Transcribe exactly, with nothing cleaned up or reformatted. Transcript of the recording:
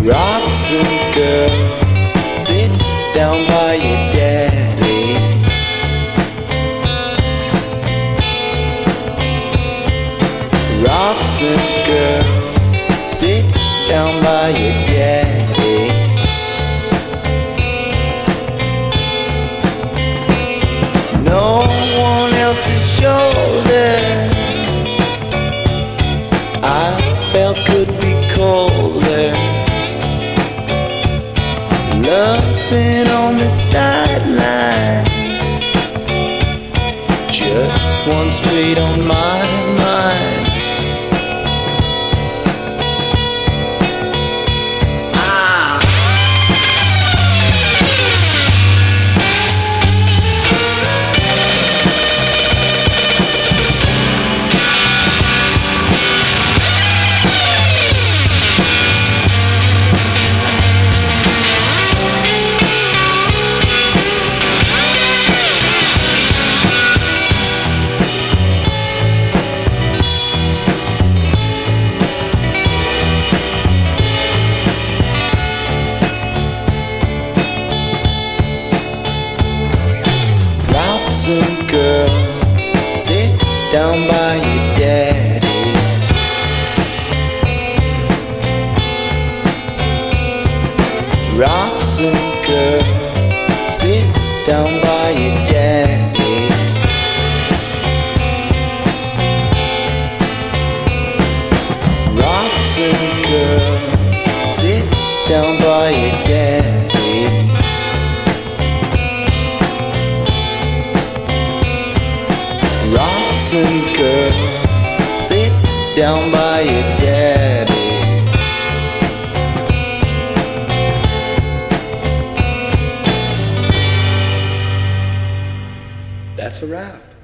Robson girl, sit down by your daddy. Robson girl, sit down by your daddy. No one else's shoulder I felt could be colder. Loving on the sideline, just one straight on my mind. Robson girl, sit down by your daddy. Robson girl, sit down by your daddy. Robson girl, sit down by your daddy. Robson girl, sit down by your daddy. That's a wrap.